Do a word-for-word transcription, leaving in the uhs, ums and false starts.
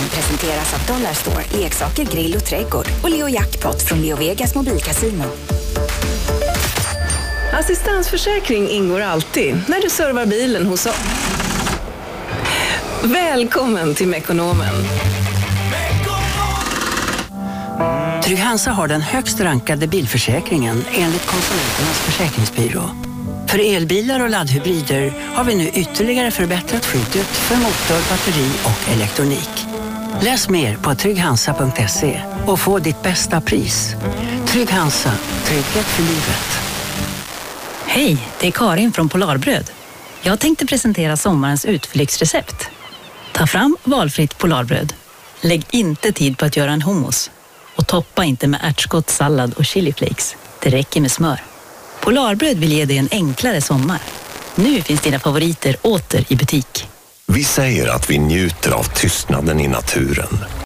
presenteras av Dollarstore, leksaker, grill och trädgård och Leo Jackpot från Leo Vegas mobilkasino. Assistansförsäkring ingår alltid när du servar bilen hos oss. Välkommen till Mekonomen. Trygg-Hansa har den högst rankade bilförsäkringen enligt Konsumenternas försäkringsbyrå. För elbilar och laddhybrider har vi nu ytterligare förbättrat skyddet för motor, batteri och elektronik. Läs mer på trygg hansa punkt se och få ditt bästa pris. Trygg-Hansa, trygghet för livet. Hej, det är Karin från Polarbröd. Jag tänkte presentera sommarens utflyktsrecept. Ta fram valfritt Polarbröd. Lägg inte tid på att göra en hummus. Och toppa inte med ärtskott, sallad och chiliflakes. Det räcker med smör. Polarbröd vill ge dig en enklare sommar. Nu finns dina favoriter åter i butik. Vi säger att vi njuter av tystnaden i naturen.